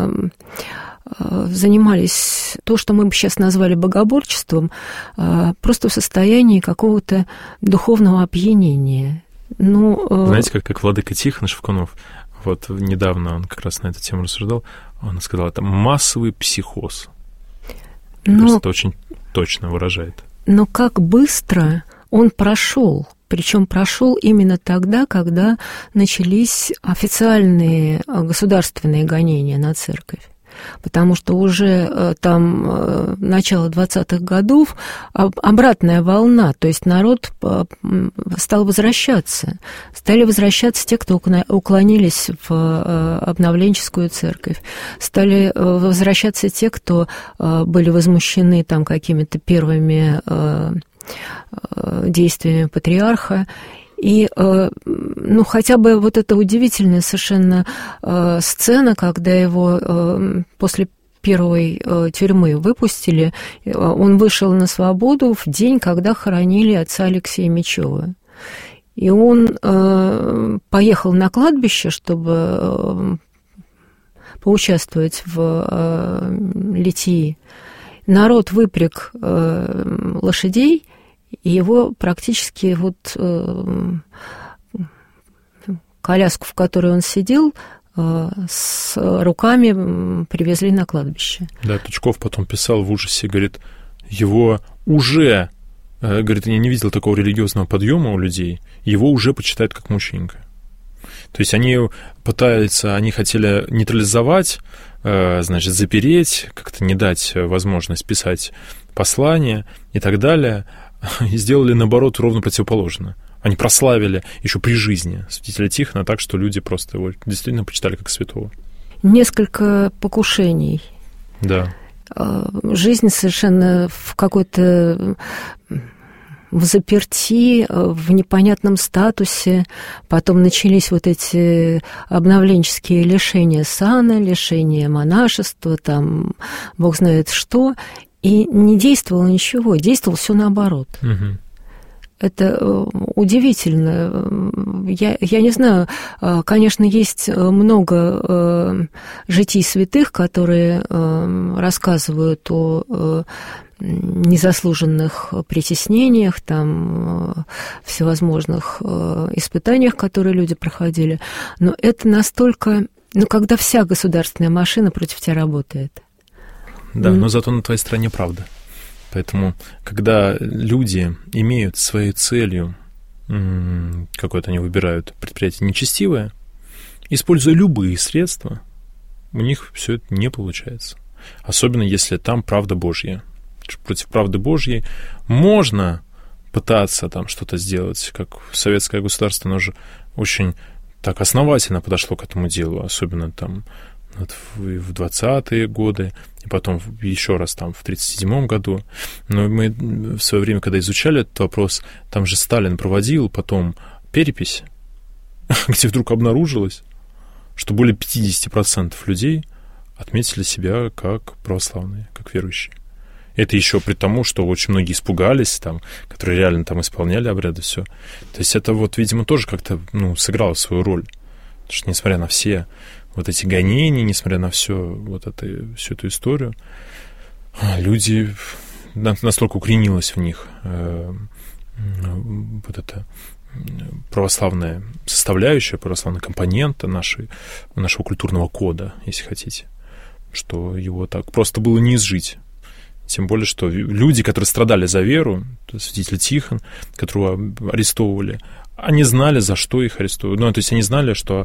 Speaker 2: занимались то, что мы бы сейчас назвали богоборчеством, просто в состоянии какого-то духовного опьянения. Ну,
Speaker 3: знаете, как, как владыка Тихон Шевкунов, вот недавно он как раз на эту тему рассуждал, он сказал, это массовый психоз. Мне но, кажется, это очень точно выражает.
Speaker 2: Но как быстро он прошел. Причем прошел именно тогда, когда начались официальные государственные гонения на церковь. Потому что уже там начало двадцатых годов обратная волна, то есть народ стал возвращаться. Стали возвращаться те, кто уклонились в обновленческую церковь. Стали возвращаться те, кто были возмущены там какими-то первыми действиями патриарха. И, ну, хотя бы вот эта удивительная совершенно сцена, когда его после первой тюрьмы выпустили, он вышел на свободу в день, когда хоронили отца Алексея Мечева. И он поехал на кладбище, чтобы поучаствовать в литии. Народ выпряг лошадей, и его практически вот э, коляску, в которой он сидел, с руками привезли на кладбище.
Speaker 3: Да, Тучков потом писал в ужасе, говорит, его уже, говорит, я не видел такого религиозного подъема у людей, его уже почитают как мученика. То есть они пытаются, они хотели нейтрализовать, значит, запереть, как-то не дать возможность писать послания и так далее, и сделали, наоборот, ровно противоположное. Они прославили еще при жизни святителя Тихона так, что люди просто его действительно почитали как святого.
Speaker 2: Несколько покушений.
Speaker 3: Да.
Speaker 2: Жизнь совершенно в какой-то... в заперти, в непонятном статусе. Потом начались вот эти обновленческие лишения сана, лишения монашества, там, бог знает что. И не действовало ничего, действовало все наоборот. Угу. Это удивительно. Я, я не знаю, конечно, есть много житий святых, которые рассказывают о незаслуженных притеснениях, там, всевозможных испытаниях, которые люди проходили. Но это настолько... Ну, когда вся государственная машина против тебя работает.
Speaker 3: Да, mm. но зато на твоей стороне правда. Поэтому, когда люди имеют своей целью, какое-то они выбирают предприятие нечестивое, используя любые средства, у них все это не получается. Особенно, если там правда Божья. Против правды Божьей можно пытаться там что-то сделать, как советское государство, оно же очень так основательно подошло к этому делу, особенно там вот в двадцатые годы, и потом еще раз там в тридцать седьмом году. Но мы в свое время, когда изучали этот вопрос, там же Сталин проводил потом перепись, где вдруг обнаружилось, что более пятьдесят процентов людей отметили себя как православные, как верующие. Это еще при тому, что очень многие испугались, там, которые реально там исполняли обряды, все. То есть это вот, видимо, тоже как-то, ну, сыграло свою роль. Потому что, несмотря на все вот эти гонения, несмотря на все, вот это, всю эту историю, люди, настолько укоренилась в них э, вот эта православная составляющая, православная компонента нашей, нашего культурного кода, если хотите, что его так просто было не изжить. Тем более, что люди, которые страдали за веру, святитель Тихон, которого арестовывали, они знали, за что их арестовывают. Ну, то есть они знали, что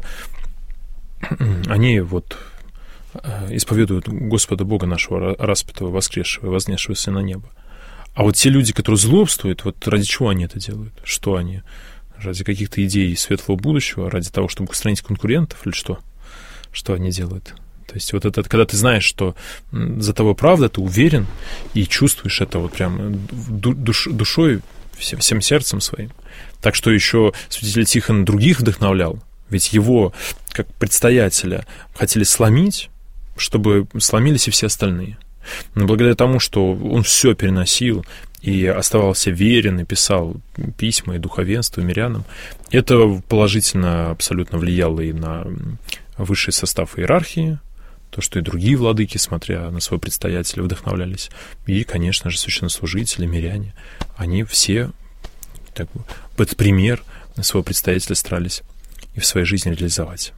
Speaker 3: они вот исповедуют Господа Бога нашего, распятого, воскресшего, вознесшегося на небо. А вот те люди, которые злобствуют, вот ради чего они это делают? Что они? Ради каких-то идей светлого будущего? Ради того, чтобы устранить конкурентов? Или что? Что они делают? То есть вот это, когда ты знаешь, что за тобой правда, ты уверен и чувствуешь это вот прям душ, душой, всем, всем сердцем своим. Так что еще святитель Тихон других вдохновлял, ведь его, как предстоятеля, хотели сломить, чтобы сломились и все остальные. Но благодаря тому, что он все переносил и оставался верен, и писал письма и духовенству, и мирянам, это положительно абсолютно влияло и на высший состав иерархии, то, что и другие владыки, смотря на своего предстоятеля, вдохновлялись. И, конечно же, священнослужители, миряне, они все так, этот пример своего предстоятеля старались и в своей жизни реализовать.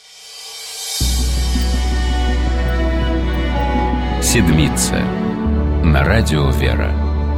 Speaker 1: Седмица на радио «Вера».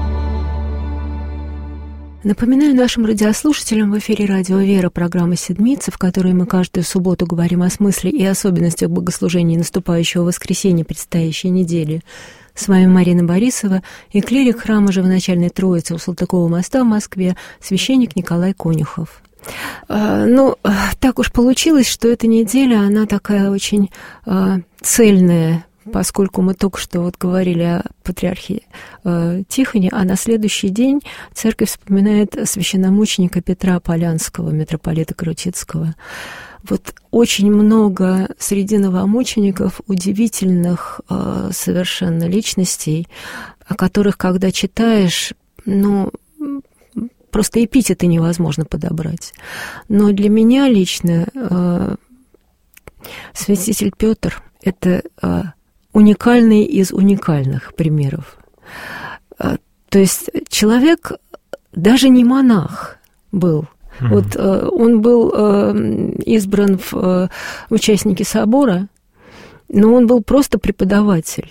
Speaker 2: Напоминаю нашим радиослушателям, в эфире радио «Вера» программа «Седмица», в которой мы каждую субботу говорим о смысле и особенностях богослужения наступающего воскресенья предстоящей недели. С вами Марина Борисова и клирик храма Живоначальной Троицы у Салтыкова моста в Москве, священник Николай Конюхов. Ну, так уж получилось, что эта неделя, она такая очень цельная, поскольку мы только что вот говорили о патриархе э, Тихоне, а на следующий день церковь вспоминает священномученика Петра Полянского, митрополита Крутицкого. Вот очень много среди новомучеников удивительных э, совершенно личностей, о которых, когда читаешь, ну, просто эпитеты невозможно подобрать. Но для меня лично э, святитель Петр — это э, уникальный из уникальных примеров. То есть человек даже не монах был, Mm-hmm. Вот э, он был э, избран в э, участники собора, но он был просто преподаватель.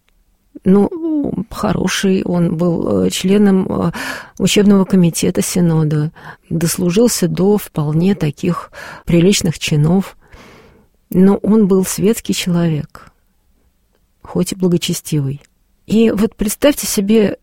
Speaker 2: Ну, хороший, он был членом учебного комитета Синода, дослужился до вполне таких приличных чинов, но он был светский человек, хоть и благочестивый. И вот представьте себе,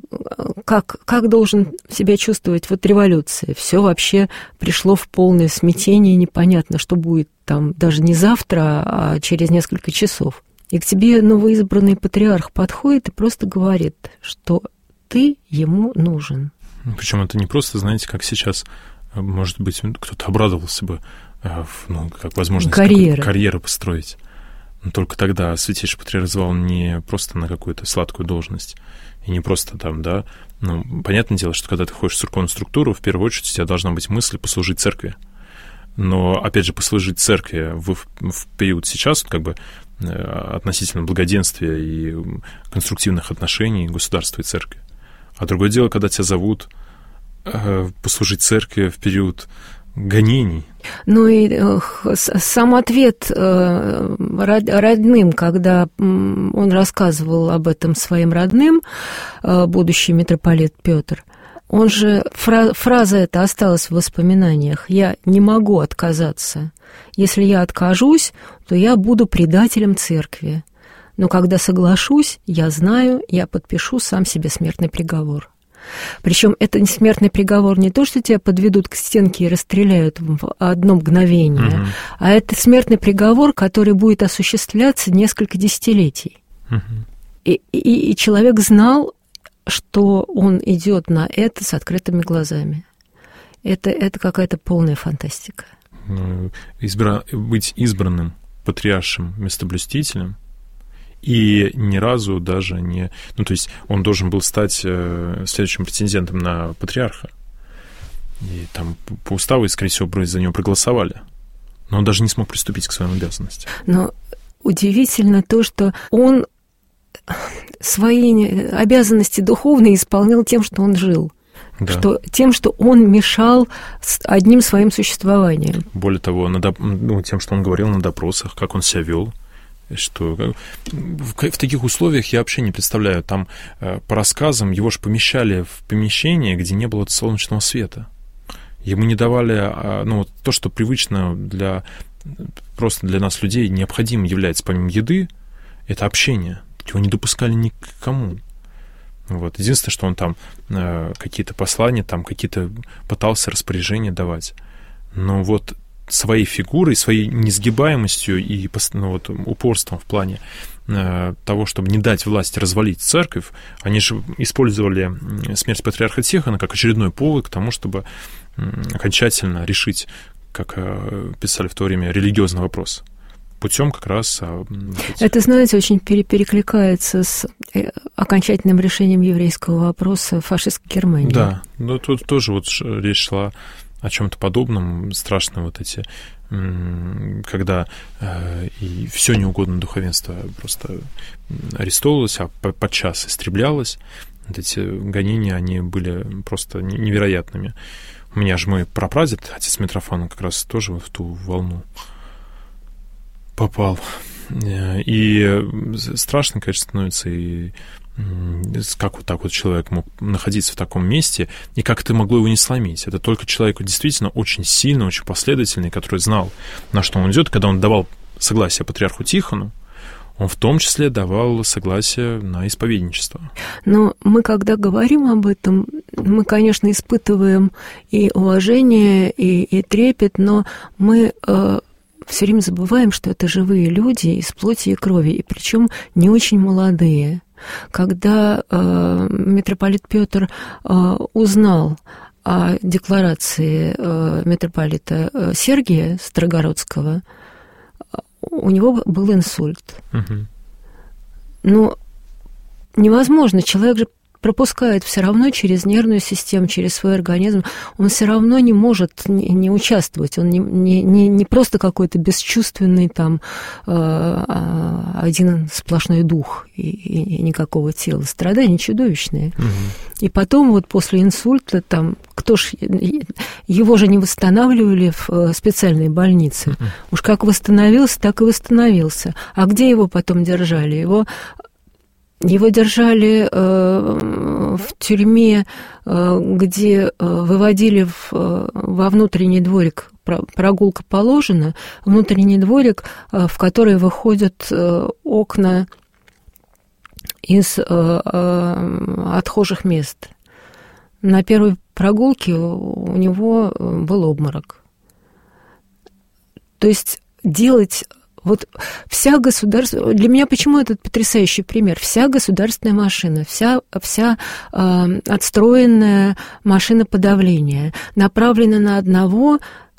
Speaker 2: как, как должен себя чувствовать вот революция. Все вообще пришло в полное смятение, непонятно, что будет там даже не завтра, а через несколько часов. И к тебе новоизбранный патриарх подходит и просто говорит, что ты ему нужен.
Speaker 3: Причем это не просто, знаете, как сейчас, может быть, кто-то обрадовался бы, ну, как возможность
Speaker 2: карьеры.
Speaker 3: карьеры построить. Но только тогда святейший патриарх звал не просто на какую-то сладкую должность, и не просто там, да, ну, понятное дело, что когда ты ходишь в церковную структуру, в первую очередь у тебя должна быть мысль послужить церкви. Но, опять же, послужить церкви в, в период сейчас, как бы, относительно благоденствия и конструктивных отношений государства и церкви. А другое дело, когда тебя зовут э, послужить церкви в период гонений.
Speaker 2: Ну и э, сам ответ э, родным, когда он рассказывал об этом своим родным, э, будущий митрополит Петр, он же, фра- фраза эта осталась в воспоминаниях. «Я не могу отказаться. Если я откажусь, то я буду предателем церкви. Но когда соглашусь, я знаю, я подпишу сам себе смертный приговор». Причем это не смертный приговор не то, что тебя подведут к стенке и расстреляют в одно мгновение, угу. а это смертный приговор, который будет осуществляться несколько десятилетий. Угу. И, и, и человек знал, что он идет на это с открытыми глазами. Это, это какая-то полная фантастика.
Speaker 3: Избра... Быть избранным патриаршим местоблюстителем и ни разу даже не... Ну, то есть он должен был стать следующим претендентом на патриарха. И там по уставу, скорее всего, за него проголосовали. Но он даже не смог приступить к своим обязанностям.
Speaker 2: Но удивительно то, что он свои обязанности духовные исполнял тем, что он жил. Да. Что, тем, что он мешал одним своим существованием.
Speaker 3: Более того, на доп... ну, тем, что он говорил на допросах, как он себя вел. Что... В, в таких условиях я вообще не представляю. Там по рассказам его же помещали в помещение, где не было солнечного света. Ему не давали, ну, то, что привычно для просто для нас, людей, необходимо является помимо еды, это общение. Его не допускали ни к кому. Вот. Единственное, что он там э, какие-то послания, там какие-то пытался распоряжения давать. Но вот своей фигурой, своей несгибаемостью и ну, вот, упорством в плане э, того, чтобы не дать власти развалить церковь, они же использовали смерть патриарха Тихона как очередной повод к тому, чтобы э, окончательно решить, как э, писали в то время, религиозный вопрос. Путем как раз...
Speaker 2: Это, знаете, очень перекликается с окончательным решением еврейского вопроса в фашистской Германии.
Speaker 3: Да, но тут тоже вот речь шла о чем-то подобном, страшно вот эти, когда э, и все неугодное духовенство просто арестовывалось, а подчас истреблялось. Вот эти гонения, они были просто невероятными. У меня же мой прапрадед, отец Митрофан, он как раз тоже в ту волну попал. И страшно, конечно, становится, и как вот так вот человек мог находиться в таком месте, и как это могло его не сломить. Это только человек действительно очень сильный, очень последовательный, который знал, на что он идет. Когда он давал согласие патриарху Тихону, он в том числе давал согласие на исповедничество.
Speaker 2: Но мы, когда говорим об этом, мы, конечно, испытываем и уважение, и, и трепет, но мы... Э, все время забываем, что это живые люди из плоти и крови, и причем не очень молодые. Когда э, митрополит Петр э, узнал о декларации э, митрополита э, Сергия Строгородского, у него был инсульт. Угу. Но невозможно, человек же пропускает все равно через нервную систему, через свой организм. Он все равно не может не, не участвовать. Он не, не, не, не просто какой-то бесчувственный там один сплошной дух и, и, и никакого тела. Страдания чудовищные. Угу. И потом вот после инсульта там, кто ж, его же не восстанавливали в специальной больнице. Угу. Уж как восстановился, так и восстановился. А где его потом держали? Его, его держали э, в тюрьме, э, где э, выводили в, э, во внутренний дворик. Прогулка положена, внутренний дворик, э, в который выходят э, окна из э, э, отхожих мест. На первой прогулке у него был обморок. То есть делать... Вот вся государственная... Для меня почему этот потрясающий пример? Вся государственная машина, вся, вся э, отстроенная машина подавления направлена на одного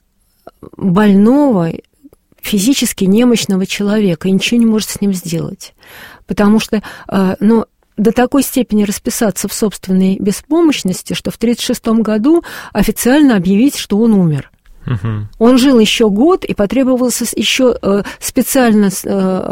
Speaker 2: больного, физически немощного человека, и ничего не может с ним сделать. Потому что... Э, ну, до такой степени расписаться в собственной беспомощности, что в тридцать шестом году официально объявить, что он умер. Угу. Он жил еще год, и потребовался еще э, специально э,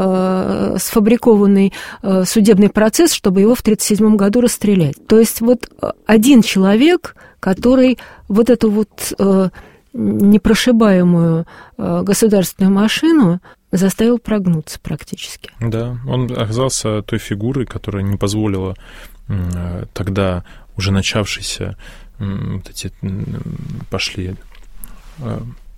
Speaker 2: э, сфабрикованный э, судебный процесс, чтобы его в тридцать седьмом году расстрелять. То есть вот один человек, который вот эту вот э, непрошибаемую э, государственную машину заставил прогнуться практически.
Speaker 3: Да, он оказался той фигурой, которая не позволила э, тогда уже начавшиеся э, вот эти э, пошли э,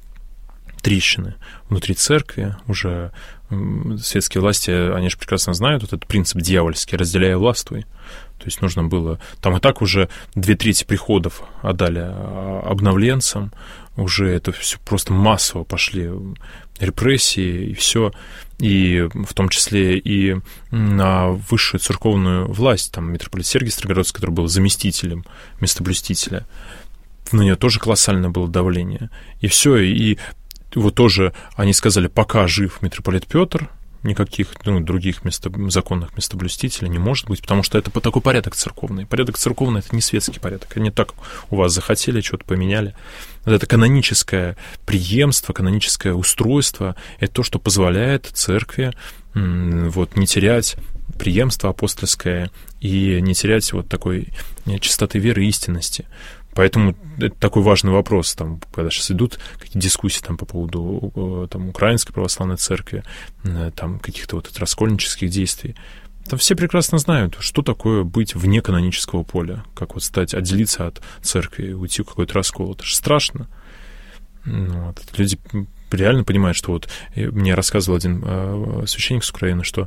Speaker 3: трещины внутри церкви, уже э, светские власти, они же прекрасно знают вот этот принцип дьявольский, разделяй и властвуй. То есть нужно было... Там и так уже две трети приходов отдали обновленцам, уже это все просто массово пошли репрессии и все, и в том числе и на высшую церковную власть, там митрополит Сергий Строгородский, который был заместителем местоблюстителя, на нее тоже колоссальное было давление. И все, и вот тоже они сказали, пока жив митрополит Петр, никаких ну, других место, законных местоблюстителей не может быть, потому что это такой порядок церковный. Порядок церковный — это не светский порядок. Они так у вас захотели, что-то поменяли. Это каноническое преемство, каноническое устройство. Это то, что позволяет церкви вот, не терять преемство апостольское и не терять вот такой чистоты веры и истинности. Поэтому это такой важный вопрос, там, когда сейчас идут какие-то дискуссии там, по поводу там, Украинской православной церкви, там, каких-то вот раскольнических действий. Там все прекрасно знают, что такое быть вне канонического поля, как вот стать, отделиться от церкви, уйти в какой-то раскол. Это же страшно. Вот. Люди реально понимают, что вот мне рассказывал один э, священник с Украины, что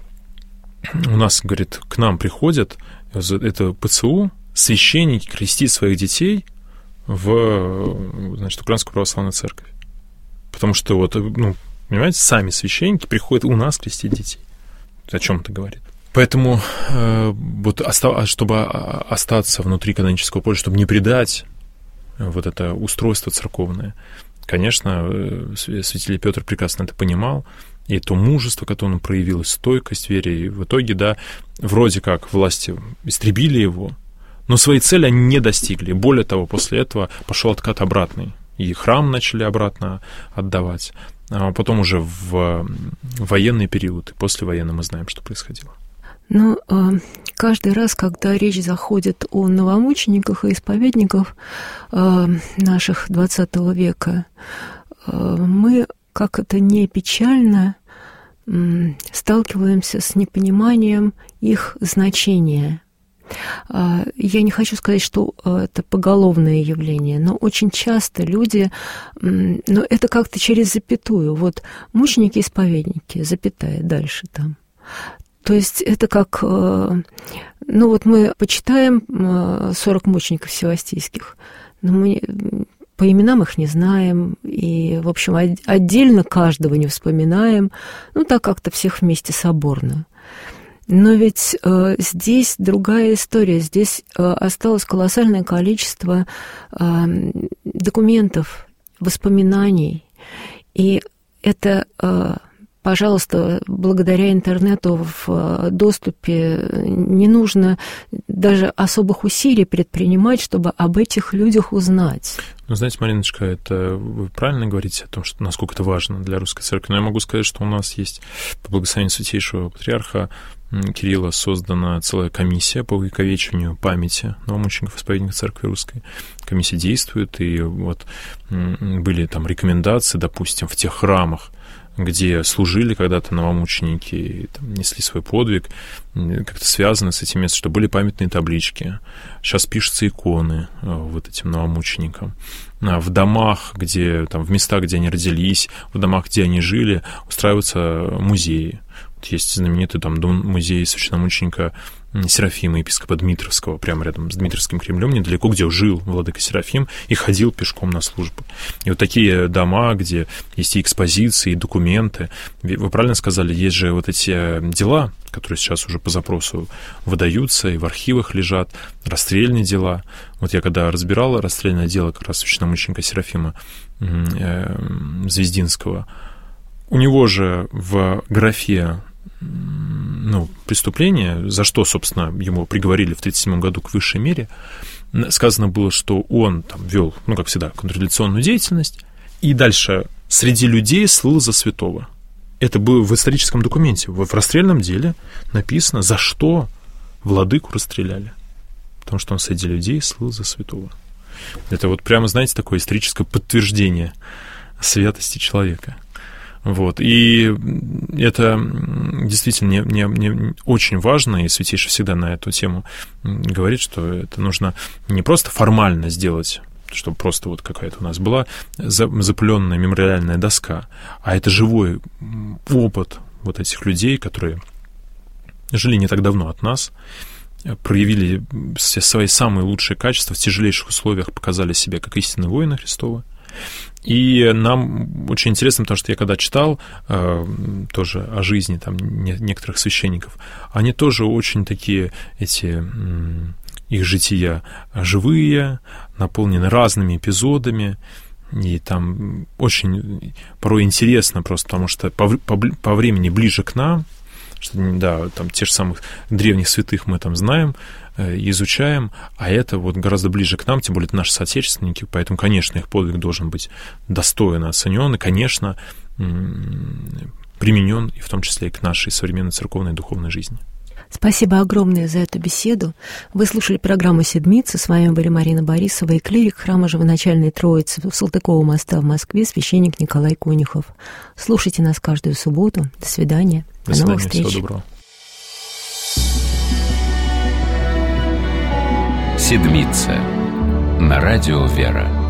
Speaker 3: у нас, говорит, к нам приходят, это ПЦУ, священники крестить своих детей в, значит, Украинскую православную церковь. Потому что вот, ну, понимаете, сами священники приходят у нас крестить детей. О чем это говорит? Поэтому э, вот чтобы остаться внутри канонического поля, чтобы не предать вот это устройство церковное, конечно, святитель Петр прекрасно это понимал, и то мужество, которое он проявил, и стойкость в вере, и в итоге, да, вроде как власти истребили его, но своей цели они не достигли. Более того, после этого пошел откат обратный. И храм начали обратно отдавать. А потом уже в военный период, и послевоенный мы знаем, что происходило.
Speaker 2: Ну, каждый раз, когда речь заходит о новомучениках и исповедниках наших двадцатого века, мы, как это не печально, сталкиваемся с непониманием их значения. Я не хочу сказать, что это поголовное явление, но очень часто люди, но это как-то через запятую, вот мученики-исповедники, запятая, дальше там. То есть это как, ну вот мы почитаем сорок мучеников севастийских, но мы по именам их не знаем, и, в общем, отдельно каждого не вспоминаем, ну так как-то всех вместе соборно. Но ведь э, здесь другая история. Здесь э, осталось колоссальное количество э, документов, воспоминаний. И это, э, пожалуйста, благодаря интернету в э, доступе не нужно даже особых усилий предпринимать, чтобы об этих людях узнать.
Speaker 3: Ну, знаете, Мариночка, это вы правильно говорите о том, что насколько это важно для русской церкви. Но я могу сказать, что у нас есть, по благословению Святейшего Патриарха Кирилла, создана целая комиссия по увековечиванию памяти новомучеников исповедников Церкви Русской. Комиссия действует, и вот были там рекомендации, допустим, в тех храмах, где служили когда-то новомученики, и, там, несли свой подвиг, как-то связано с этим местом, что были памятные таблички. Сейчас пишутся иконы вот этим новомученикам. В домах, где, там, в местах, где они родились, в домах, где они жили, устраиваются музеи. Есть знаменитый там дом-музей священномученика Серафима, епископа Дмитровского, прямо рядом с Дмитровским Кремлем, недалеко, где жил владыка Серафим и ходил пешком на службу. И вот такие дома, где есть и экспозиции, и документы. Вы правильно сказали, есть же вот эти дела, которые сейчас уже по запросу выдаются и в архивах лежат, расстрельные дела. Вот я когда разбирал расстрельное дело как раз священномученика Серафима Звездинского, у него же в графе ну, преступление, за что, собственно, ему приговорили в тридцать седьмом году к высшей мере, сказано было, что он там вел, ну, как всегда, контрреволюционную деятельность, и дальше среди людей слыл за святого. Это было в историческом документе. В расстрельном деле написано, за что владыку расстреляли. Потому что он среди людей слыл за святого. Это вот прямо, знаете, такое историческое подтверждение святости человека. Вот. И это действительно не, не, не очень важно, и Святейший всегда на эту тему говорит, что это нужно не просто формально сделать, чтобы просто вот какая-то у нас была запыленная мемориальная доска, а это живой опыт вот этих людей, которые жили не так давно от нас, проявили все свои самые лучшие качества в тяжелейших условиях, показали себя как истинные воины Христовы. И нам очень интересно, потому что я когда читал э, тоже о жизни там не, некоторых священников, они тоже очень такие, эти э, их жития живые, наполнены разными эпизодами, и там очень порой интересно просто, потому что по, по, по времени ближе к нам, что, да, там те же самых древних святых мы там знаем, изучаем, а это вот гораздо ближе к нам, тем более это наши соотечественники, поэтому, конечно, их подвиг должен быть достойно оценен и, конечно, применен, и в том числе и к нашей современной церковной и духовной жизни.
Speaker 2: Спасибо огромное за эту беседу. Вы слушали программу «Седмица». С вами были Марина Борисова и клирик храма Живоначальной Троицы в Салтыкова моста в Москве, священник Николай Конюхов. Слушайте нас каждую субботу. До свидания.
Speaker 3: До свидания. Новых встреч. Всего доброго.
Speaker 1: «Седмица» на радио «Вера».